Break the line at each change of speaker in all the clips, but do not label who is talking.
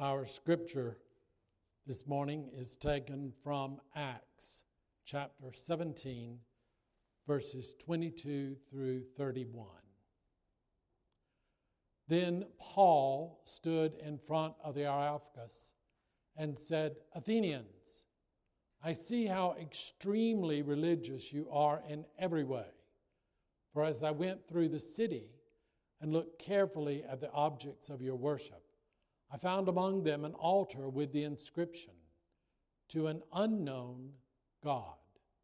Our scripture this morning is taken from Acts chapter 17, verses 22 through 31. Then Paul stood in front of the Areopagus and said, "Athenians, I see how extremely religious you are in every way. For as I went through the city and looked carefully at the objects of your worship, I found among them an altar with the inscription, 'To an unknown God.'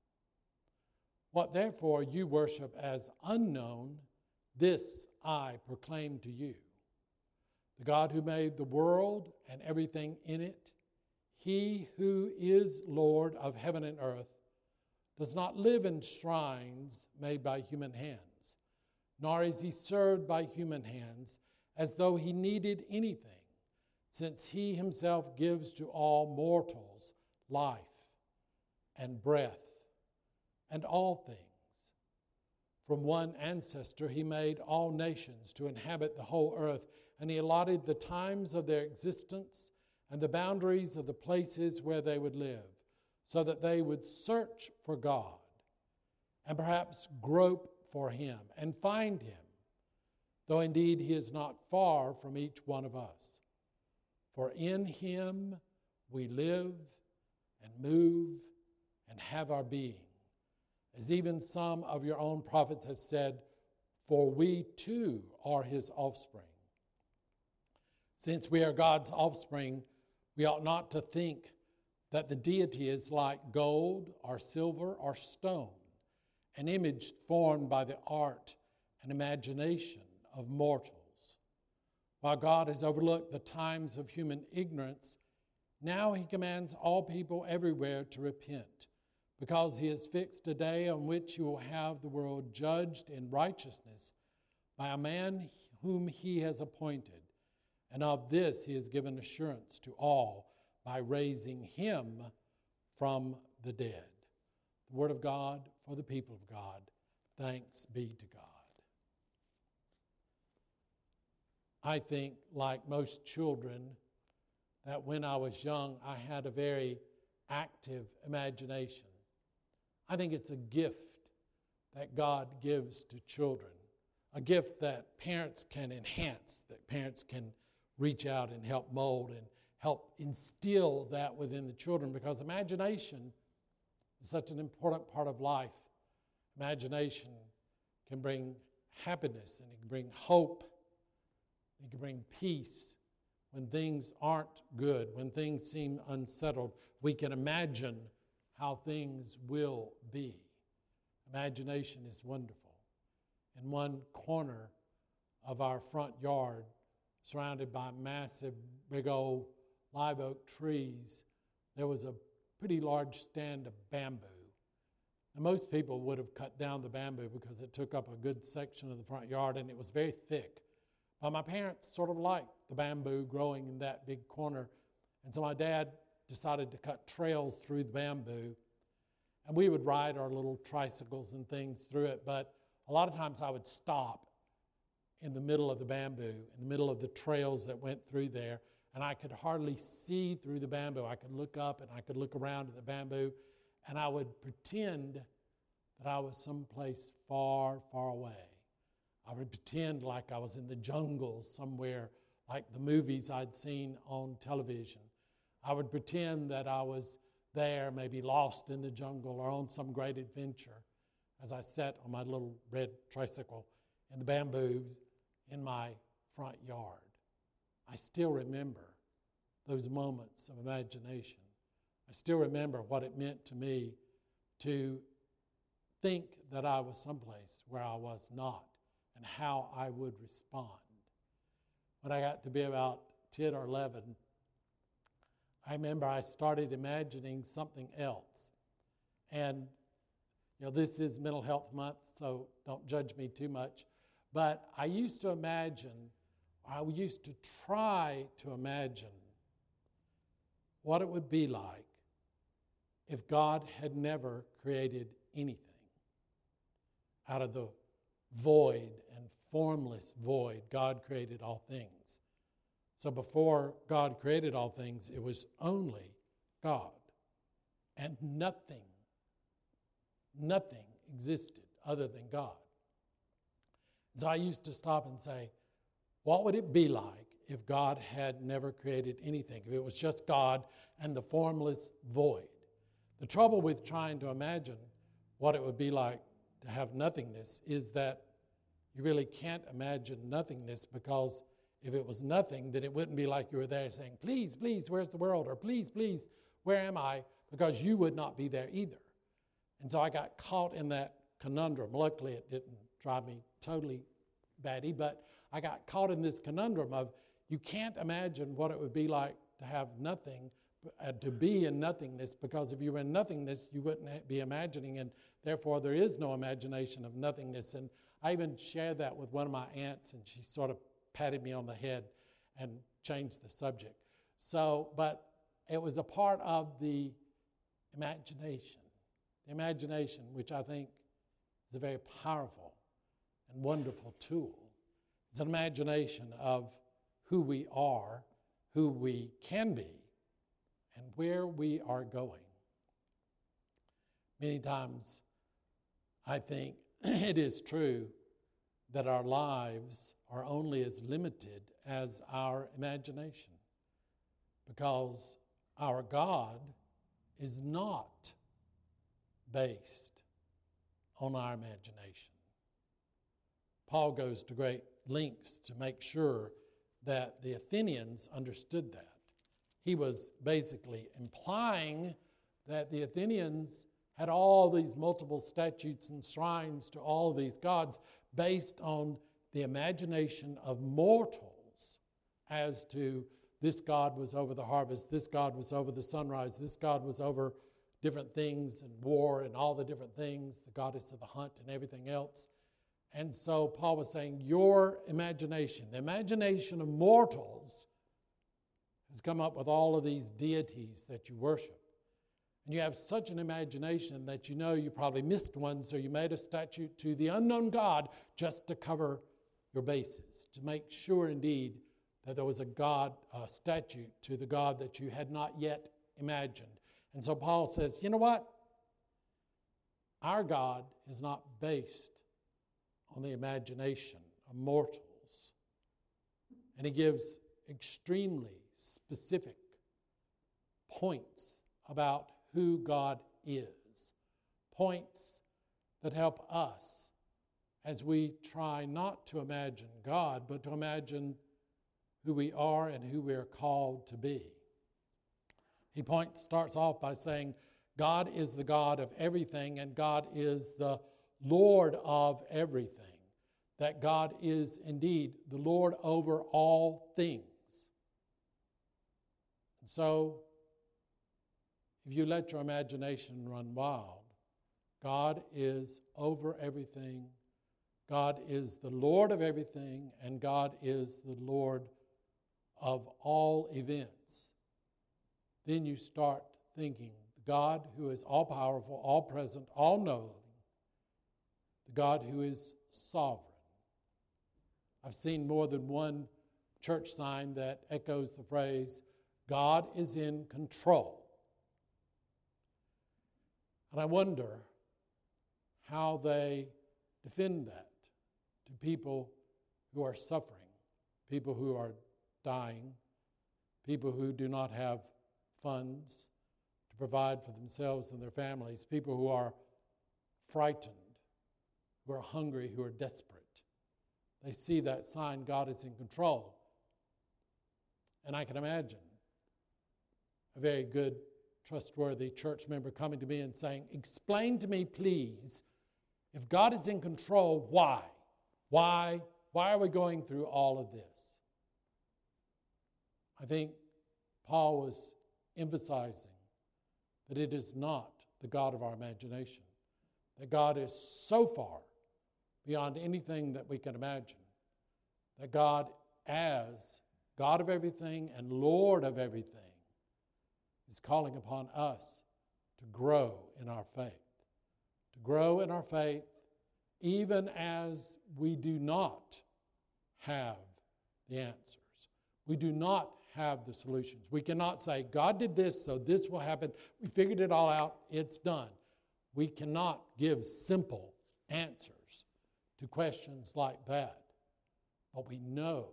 What therefore you worship as unknown, this I proclaim to you. The God who made the world and everything in it, He who is Lord of heaven and earth, does not live in shrines made by human hands, nor is He served by human hands as though He needed anything, since He Himself gives to all mortals life and breath and all things. From one ancestor He made all nations to inhabit the whole earth, and He allotted the times of their existence and the boundaries of the places where they would live, so that they would search for God and perhaps grope for Him and find Him, though indeed He is not far from each one of us. For in Him we live and move and have our being, as even some of your own prophets have said, for we too are His offspring. Since we are God's offspring, we ought not to think that the deity is like gold or silver or stone, an image formed by the art and imagination of mortals. While God has overlooked the times of human ignorance, now He commands all people everywhere to repent, because He has fixed a day on which He will have the world judged in righteousness by a man whom He has appointed. And of this He has given assurance to all by raising Him from the dead." The word of God for the people of God. Thanks be to God. I think, like most children, that when I was young, I had a very active imagination. I think it's a gift that God gives to children, a gift that parents can enhance, that parents can reach out and help mold and help instill that within the children, because imagination is such an important part of life. Imagination can bring happiness, and it can bring hope. It can bring peace when things aren't good, when things seem unsettled. We can imagine how things will be. Imagination is wonderful. In one corner of our front yard, surrounded by massive, big old live oak trees, there was a pretty large stand of bamboo. And most people would have cut down the bamboo because it took up a good section of the front yard and it was very thick. But my parents sort of liked the bamboo growing in that big corner. And so my dad decided to cut trails through the bamboo. And we would ride our little tricycles and things through it. But a lot of times I would stop in the middle of the bamboo, in the middle of the trails that went through there. And I could hardly see through the bamboo. I could look up and I could look around at the bamboo. And I would pretend that I was someplace far, far away. I would pretend like I was in the jungle somewhere, like the movies I'd seen on television. I would pretend that I was there, maybe lost in the jungle or on some great adventure, as I sat on my little red tricycle in the bamboos in my front yard. I still remember those moments of imagination. I still remember what it meant to me to think that I was someplace where I was not, and how I would respond. When I got to be about 10 or 11, I remember I started imagining something else. And, this is Mental Health Month, so don't judge me too much. But I used to try to imagine what it would be like if God had never created anything. Out of the void and formless void, God created all things. So before God created all things, it was only God. And nothing existed other than God. So I used to stop and say, what would it be like if God had never created anything? If it was just God and the formless void? The trouble with trying to imagine what it would be like to have nothingness is that you really can't imagine nothingness, because if it was nothing, then it wouldn't be like you were there saying, please, please, where's the world? Or please, please, where am I? Because you would not be there either. And so I got caught in that conundrum. Luckily, it didn't drive me totally batty, but I got caught in this conundrum of you can't imagine what it would be like to have nothing, to be in nothingness, because if you were in nothingness, you wouldn't be imagining, and therefore there is no imagination of nothingness. And I even shared that with one of my aunts, and she sort of patted me on the head and changed the subject. So, but it was a part of the imagination. The imagination, which I think is a very powerful and wonderful tool. It's an imagination of who we are, who we can be, and where we are going. Many times, I think it is true that our lives are only as limited as our imagination, because our God is not based on our imagination. Paul goes to great lengths to make sure that the Athenians understood that. He was basically implying that the Athenians had all these multiple statues and shrines to all of these gods based on the imagination of mortals as to this god was over the harvest, this god was over the sunrise, this god was over different things and war and all the different things, the goddess of the hunt and everything else. And so Paul was saying, your imagination, the imagination of mortals, has come up with all of these deities that you worship. And you have such an imagination that you know you probably missed one, so you made a statue to the unknown God just to cover your bases, to make sure indeed that there was a statue to the God that you had not yet imagined. And so Paul says, you know what? Our God is not based on the imagination of mortals. And he gives extremely specific points about who God is. Points that help us as we try not to imagine God, but to imagine who we are and who we are called to be. He starts off by saying, God is the God of everything, and God is the Lord of everything. That God is indeed the Lord over all things. And so, if you let your imagination run wild, God is over everything, God is the Lord of everything, and God is the Lord of all events. Then you start thinking, the God who is all-powerful, all-present, all-knowing, the God who is sovereign. I've seen more than one church sign that echoes the phrase, God is in control. And I wonder how they defend that to people who are suffering, people who are dying, people who do not have funds to provide for themselves and their families, people who are frightened, who are hungry, who are desperate. They see that sign, God is in control. And I can imagine a very good, trustworthy church member coming to me and saying, explain to me, please, if God is in control, why? Why are we going through all of this? I think Paul was emphasizing that it is not the God of our imagination, that God is so far beyond anything that we can imagine, that God, as God of everything and Lord of everything, is calling upon us to grow in our faith. To grow in our faith even as we do not have the answers. We do not have the solutions. We cannot say, God did this, so this will happen. We figured it all out. It's done. We cannot give simple answers to questions like that. But we know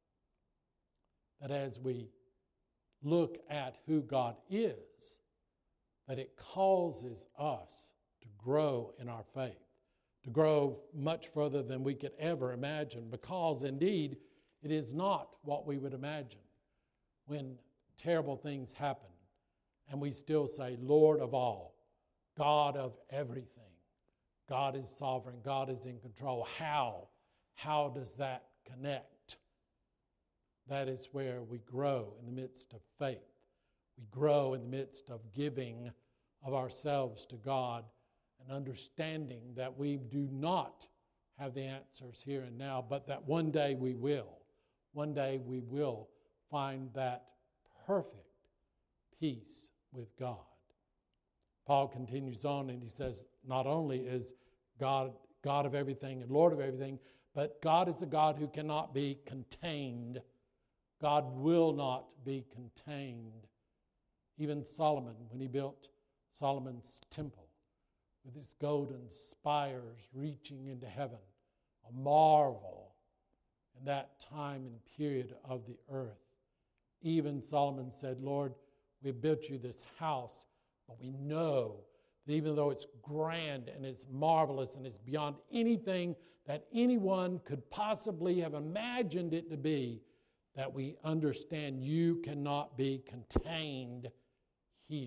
that as we look at who God is, that it causes us to grow in our faith, to grow much further than we could ever imagine, because indeed it is not what we would imagine when terrible things happen and we still say, Lord of all, God of everything. God is sovereign. God is in control. How? How does that connect? That is where we grow in the midst of faith. We grow in the midst of giving of ourselves to God and understanding that we do not have the answers here and now, but that one day we will. One day we will find that perfect peace with God. Paul continues on and he says, not only is God God of everything and Lord of everything, but God is the God who cannot be contained. God will not be contained. Even Solomon, when he built Solomon's temple with its golden spires reaching into heaven, a marvel in that time and period of the earth. Even Solomon said, Lord, we built you this house, but we know that even though it's grand and it's marvelous and it's beyond anything that anyone could possibly have imagined it to be, that we understand you cannot be contained here.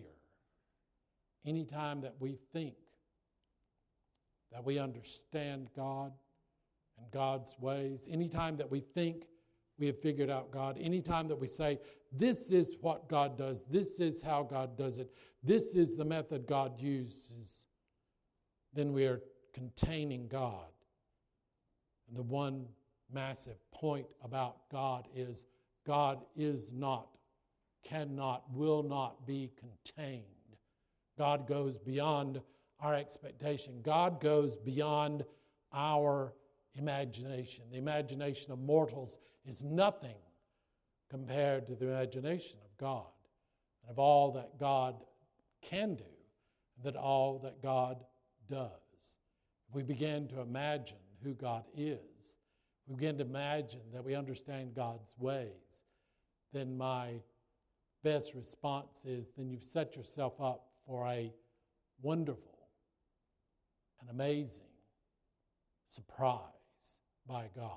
Anytime that we think that we understand God and God's ways, anytime that we think we have figured out God, anytime that we say, this is what God does, this is how God does it, this is the method God uses, then we are containing God. And the one massive point about God is not, cannot, will not be contained. God goes beyond our expectation. God goes beyond our imagination. The imagination of mortals is nothing compared to the imagination of God and of all that God can do, and that all that God does. If we begin to imagine who God is, we begin to imagine that we understand God's ways, then my best response is, then you've set yourself up for a wonderful and amazing surprise by God.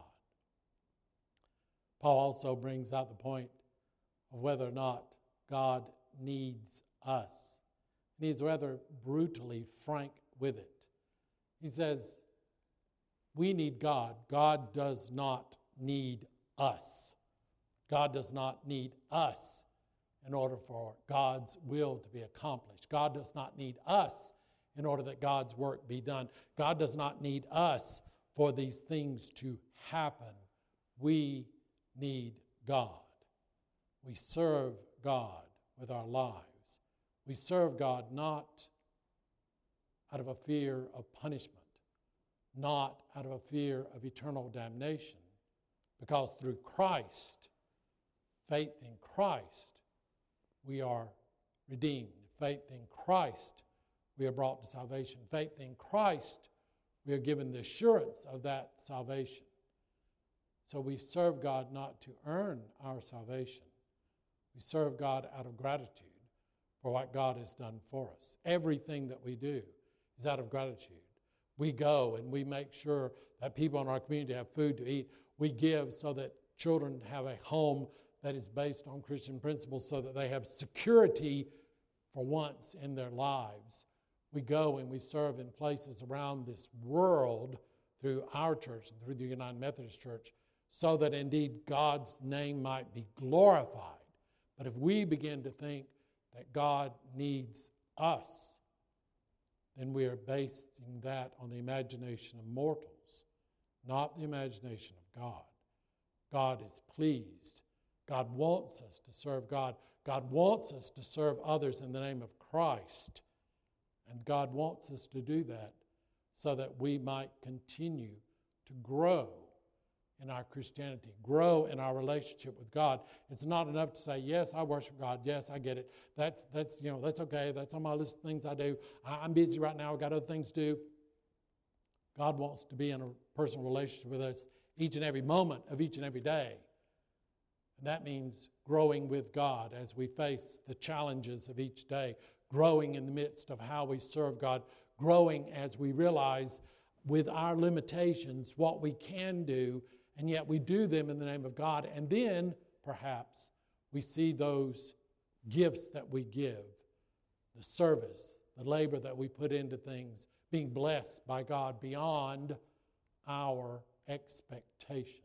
Paul also brings out the point of whether or not God needs us. And he's rather brutally frank with it. He says, we need God. God does not need us. God does not need us in order for God's will to be accomplished. God does not need us in order that God's work be done. God does not need us for these things to happen. We need God. We serve God with our lives. We serve God not out of a fear of punishment, not out of a fear of eternal damnation, because through Christ, faith in Christ, we are redeemed. Faith in Christ, we are brought to salvation. Faith in Christ, we are given the assurance of that salvation. So we serve God not to earn our salvation. We serve God out of gratitude for what God has done for us. Everything that we do is out of gratitude. We go and we make sure that people in our community have food to eat. We give so that children have a home that is based on Christian principles, so that they have security for once in their lives. We go and we serve in places around this world through our church and through the United Methodist Church, so that indeed God's name might be glorified. But if we begin to think that God needs us, then we are basing that on the imagination of mortals, not the imagination of God. God is pleased. God wants us to serve God. God wants us to serve others in the name of Christ. And God wants us to do that so that we might continue to grow in our Christianity, grow in our relationship with God. It's not enough to say, yes, I worship God. Yes, I get it. That's okay. That's on my list of things I do. I'm busy right now. I've got other things to do. God wants to be in a personal relationship with us each and every moment of each and every day. And that means growing with God as we face the challenges of each day, growing in the midst of how we serve God, growing as we realize with our limitations what we can do, and yet we do them in the name of God. And then, perhaps, we see those gifts that we give, the service, the labor that we put into things, being blessed by God beyond our expectations.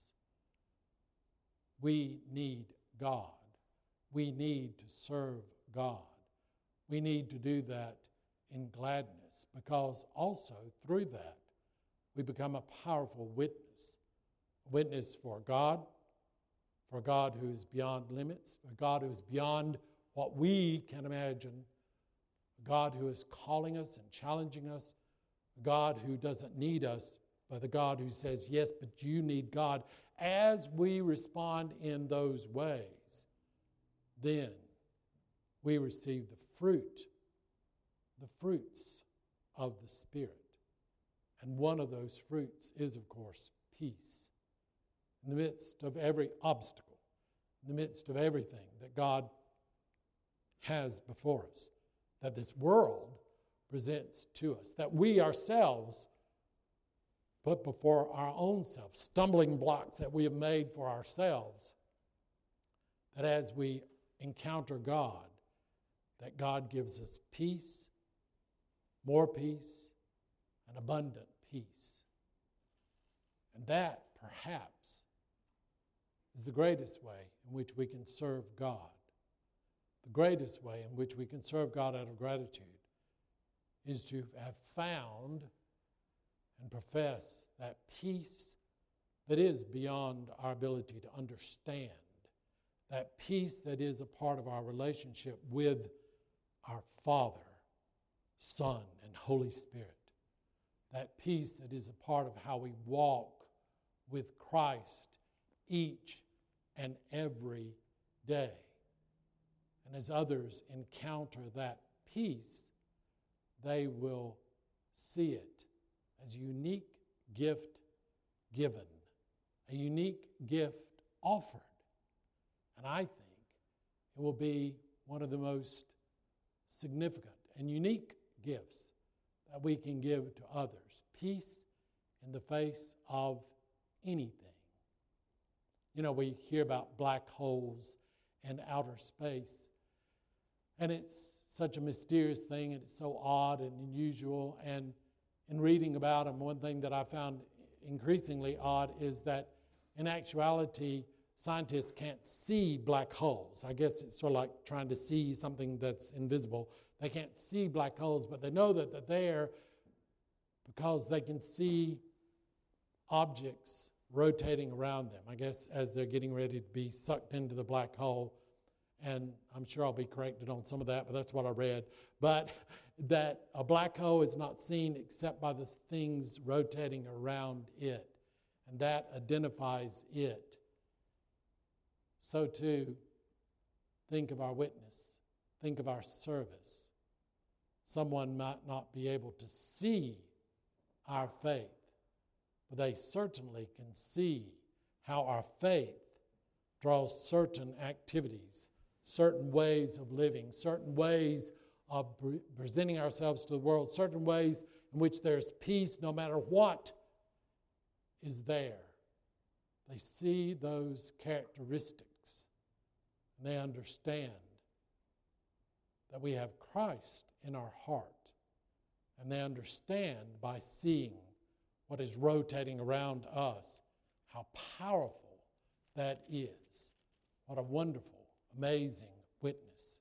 We need God. We need to serve God. We need to do that in gladness, because also through that we become a powerful witness. A witness for God who is beyond limits, for God who is beyond what we can imagine, a God who is calling us and challenging us, a God who doesn't need us, but the God who says, yes, but you need God. As we respond in those ways, then we receive the fruits of the Spirit. And one of those fruits is, of course, peace. In the midst of every obstacle, in the midst of everything that God has before us, that this world presents to us, that we ourselves put before our own selves, stumbling blocks that we have made for ourselves, that as we encounter God, that God gives us peace, more peace, and abundant peace. And that, perhaps, is the greatest way in which we can serve God. The greatest way in which we can serve God out of gratitude is to have found and profess that peace that is beyond our ability to understand, that peace that is a part of our relationship with our Father, Son, and Holy Spirit, that peace that is a part of how we walk with Christ each and every day. And as others encounter that peace, they will see it as a unique gift given, a unique gift offered. And I think it will be one of the most significant and unique gifts that we can give to others. Peace in the face of anything. You know, we hear about black holes and outer space, and it's such a mysterious thing, and it's so odd and unusual. And in reading about them, one thing that I found increasingly odd is that in actuality, scientists can't see black holes. I guess it's sort of like trying to see something that's invisible. They can't see black holes, but they know that they're there because they can see objects rotating around them, I guess, as they're getting ready to be sucked into the black hole. And I'm sure I'll be corrected on some of that, but that's what I read. But that a black hole is not seen except by the things rotating around it. And that identifies it. So too, think of our witness. Think of our service. Someone might not be able to see our faith, but they certainly can see how our faith draws certain activities, certain ways of living, certain ways of presenting ourselves to the world, certain ways in which there's peace no matter what is there. They see those characteristics and they understand that we have Christ in our heart. And they understand by seeing what is rotating around us how powerful that is. What a wonderful, amazing witness.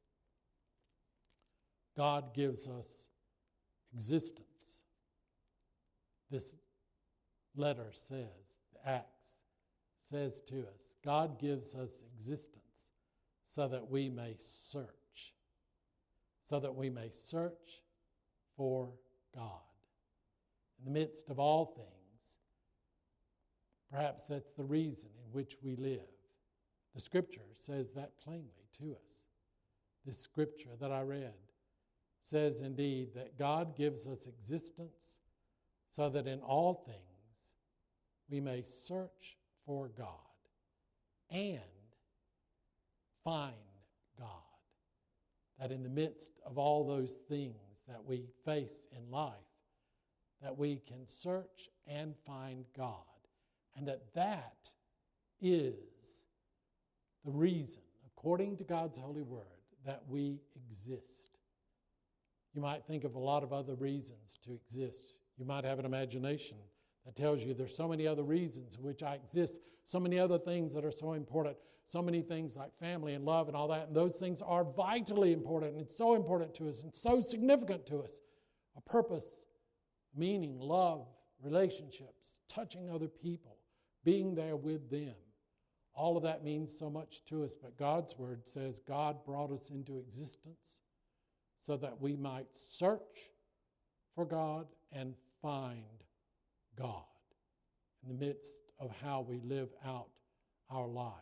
God gives us existence. This letter says, the Acts says to us, God gives us existence so that we may search. So that we may search for God. In the midst of all things, Perhaps that's the reason in which we live. The Scripture says that plainly to us. This Scripture that I read says indeed that God gives us existence so that in all things we may search for God and find God. That in the midst of all those things that we face in life, that we can search and find God. And that is the reason, according to God's holy word, that we exist. You might think of a lot of other reasons to exist. You might have an imagination that tells you there's so many other reasons in which I exist, so many other things that are so important, so many things like family and love and all that, and those things are vitally important, and it's so important to us and so significant to us. A purpose, meaning, love, relationships, touching other people, being there with them. All of that means so much to us, but God's word says God brought us into existence so that we might search for God and find God in the midst of how we live out our lives.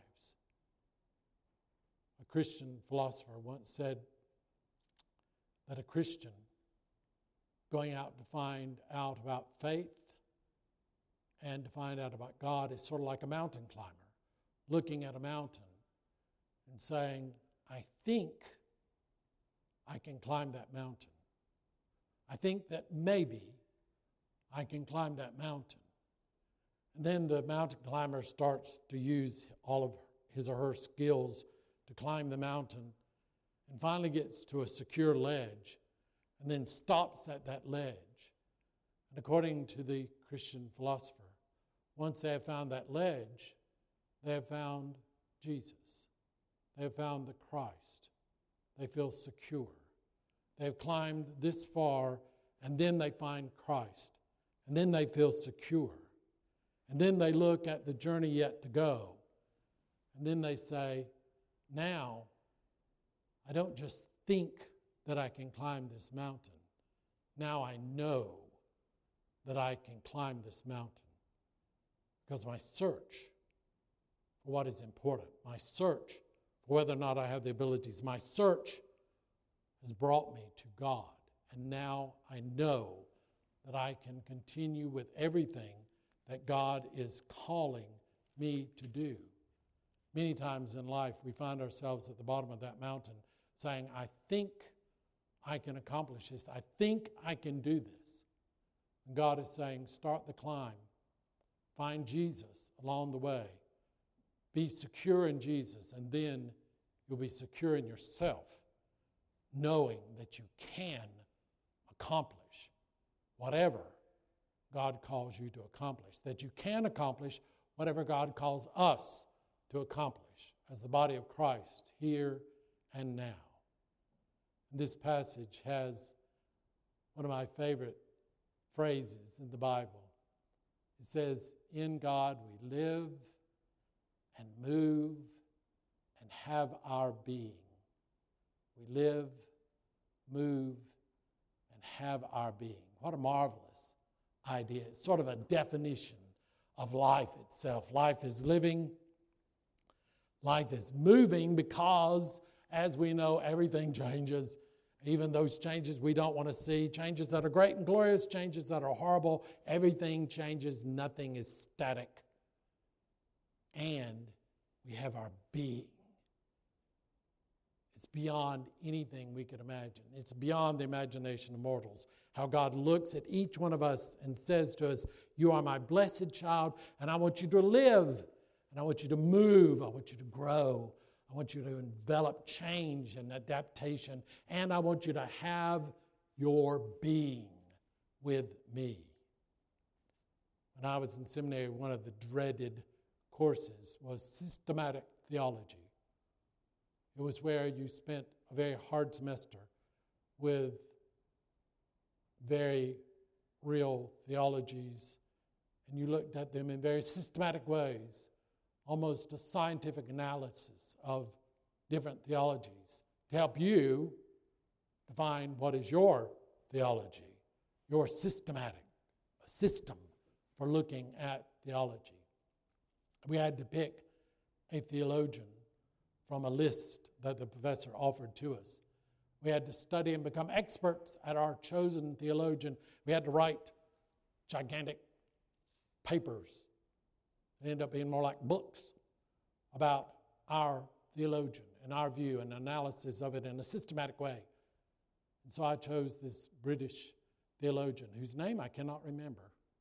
A Christian philosopher once said that a Christian going out to find out about faith and to find out about God is sort of like a mountain climber, looking at a mountain and saying, I think I can climb that mountain. I think that maybe I can climb that mountain. And then the mountain climber starts to use all of his or her skills to climb the mountain and finally gets to a secure ledge and then stops at that ledge. And according to the Christian philosopher, once they have found that ledge, they have found Jesus. They have found the Christ. They feel secure. They have climbed this far, and then they find Christ. And then they feel secure. And then they look at the journey yet to go. And then they say, now, I don't just think that I can climb this mountain. Now I know that I can climb this mountain. Because my search for what is important, my search for whether or not I have the abilities, my search has brought me to God. And now I know that I can continue with everything that God is calling me to do. Many times in life we find ourselves at the bottom of that mountain saying, I think I can accomplish this. I think I can do this. And God is saying, start the climb. Find Jesus along the way. Be secure in Jesus, and then you'll be secure in yourself, knowing that you can accomplish whatever God calls you to accomplish, that you can accomplish whatever God calls us to accomplish as the body of Christ here and now. And this passage has one of my favorite phrases in the Bible. It says, in God we live and move and have our being. We live, move, and have our being. What a marvelous idea. It's sort of a definition of life itself. Life is living. Life is moving because, as we know, everything changes. Even those changes we don't want to see, changes that are great and glorious, changes that are horrible, everything changes. Nothing is static. And we have our being. It's beyond anything we could imagine. It's beyond the imagination of mortals. How God looks at each one of us and says to us, you are my blessed child, and I want you to live, and I want you to move, I want you to grow, I want you to envelop change and adaptation, and I want you to have your being with me. When I was in seminary, one of the dreaded courses was systematic theology. It was where you spent a very hard semester with very real theologies, and you looked at them in very systematic ways, almost a scientific analysis of different theologies to help you define what is your theology, your systematic, a system for looking at theology. We had to pick a theologian from a list that the professor offered to us. We had to study and become experts at our chosen theologian. We had to write gigantic papers. It ended up being more like books about our theologian and our view and analysis of it in a systematic way. And so I chose this British theologian whose name I cannot remember.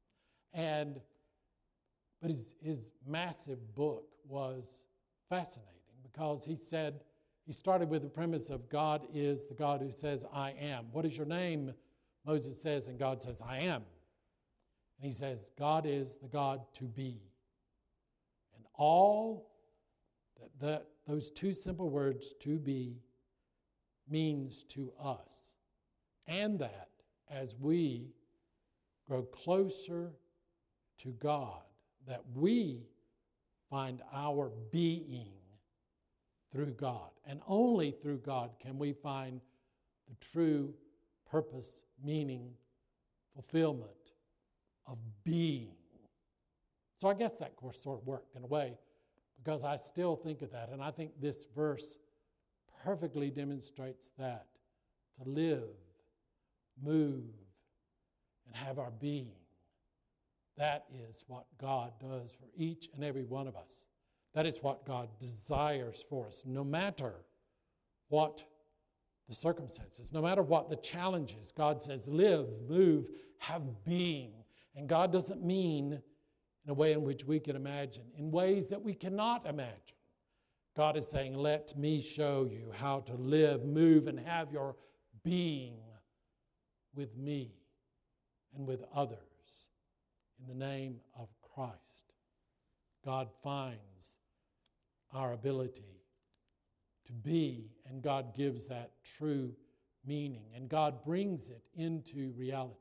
But his massive book was fascinating because he started with the premise of God is the God who says, I am. What is your name? Moses says, and God says, I am. And he says, God is the God to be. And all that those two simple words, to be, means to us. And that as we grow closer to God, that we find our being through God. And only through God can we find the true purpose, meaning, fulfillment of being. So I guess that course sort of worked in a way because I still think of that. And I think this verse perfectly demonstrates that. To live, move, and have our being. That is what God does for each and every one of us. That is what God desires for us, no matter what the circumstances, no matter what the challenges. God says, live, move, have being. And God doesn't mean in a way in which we can imagine, in ways that we cannot imagine. God is saying, let me show you how to live, move, and have your being with me and with others in the name of Christ. God finds our ability to be, and God gives that true meaning, and God brings it into reality.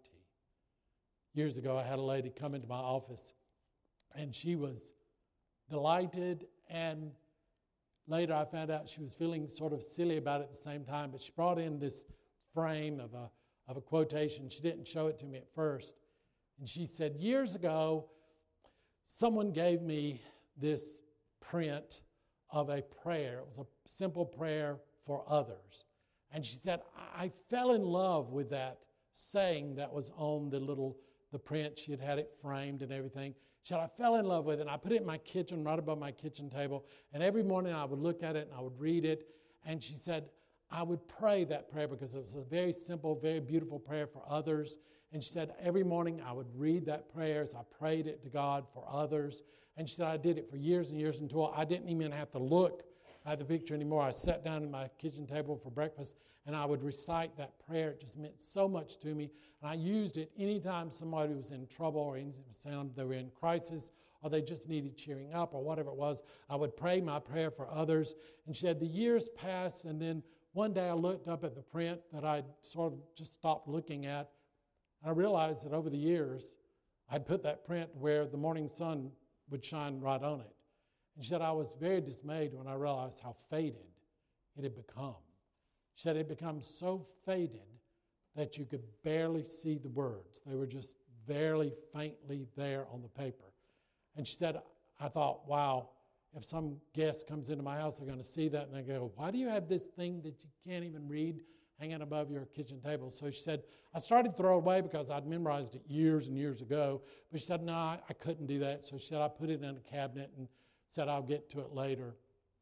Years ago, I had a lady come into my office, and she was delighted, and later I found out she was feeling sort of silly about it at the same time, but she brought in this frame of a quotation. She didn't show it to me at first. And she said, years ago, someone gave me this print of a prayer. It was a simple prayer for others. And she said, I fell in love with that saying that was on the print. She had it framed and everything. She said, I fell in love with it, and I put it in my kitchen, right above my kitchen table. And every morning I would look at it and I would read it. And she said, I would pray that prayer because it was a very simple, very beautiful prayer for others. And she said, every morning I would read that prayer as I prayed it to God for others. And she said, I did it for years and years until I didn't even have to look at the picture anymore. I sat down at my kitchen table for breakfast and I would recite that prayer. It just meant so much to me. And I used it anytime somebody was in trouble or they were in crisis or they just needed cheering up or whatever it was. I would pray my prayer for others. And she said, the years passed, and then one day I looked up at the print that I'd sort of just stopped looking at. And I realized that over the years, I'd put that print where the morning sun would shine right on it. And she said, I was very dismayed when I realized how faded it had become. She said, it had become so faded that you could barely see the words. They were just barely faintly there on the paper. And she said, I thought, wow, if some guest comes into my house, they're going to see that and they go, why do you have this thing that you can't even read hanging above your kitchen table? So she said, I started to throw it away because I'd memorized it years and years ago. But she said, no, I couldn't do that. So she said, I put it in a cabinet and said, I'll get to it later.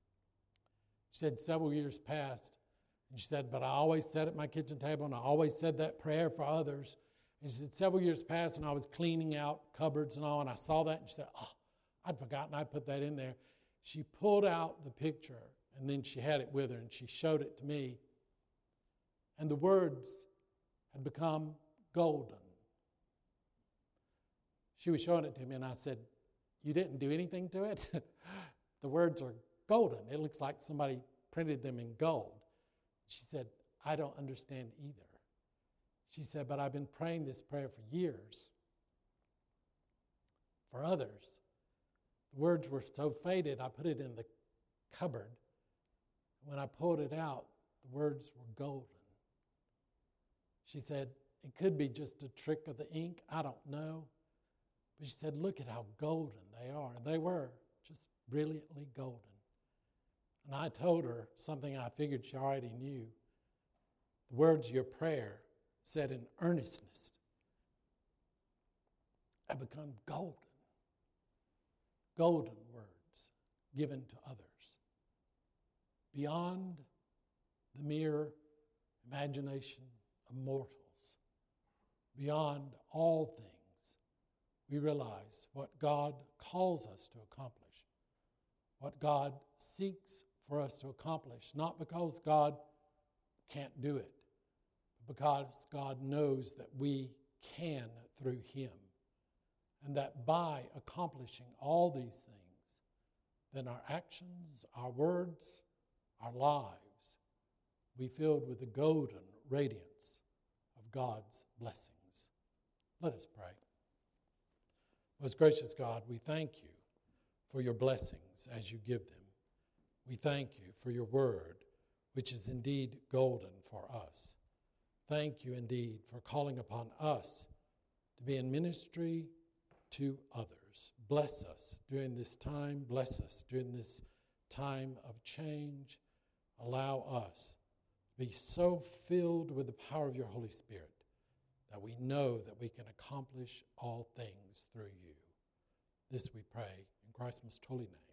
She said, several years passed. And she said, but I always sat at my kitchen table and I always said that prayer for others. And she said, several years passed and I was cleaning out cupboards and all, and I saw that and she said, oh, I'd forgotten I put that in there. She pulled out the picture and then she had it with her and she showed it to me. And the words had become golden. She was showing it to me and I said, you didn't do anything to it? The words are golden. It looks like somebody printed them in gold. She said, I don't understand either. She said, but I've been praying this prayer for years for others. The words were so faded, I put it in the cupboard. When I pulled it out, the words were golden. She said, it could be just a trick of the ink. I don't know. But she said, look at how golden they are. And they were just brilliantly golden. And I told her something I figured she already knew. The words of your prayer, said in earnestness, have become golden. Golden words given to others. Beyond the mere imagination of mortals. Beyond all things, we realize what God calls us to accomplish. What God seeks for us to accomplish. Not because God can't do it, but because God knows that we can through Him. And that by accomplishing all these things, then our actions, our words, our lives, be filled with the golden radiance of God's blessings. Let us pray. Most gracious God, we thank you for your blessings as you give them. We thank you for your word, which is indeed golden for us. Thank you indeed for calling upon us to be in ministry to others. Bless us during this time. Bless us during this time of change. Allow us to be so filled with the power of your Holy Spirit that we know that we can accomplish all things through you. This we pray in Christ's most holy name.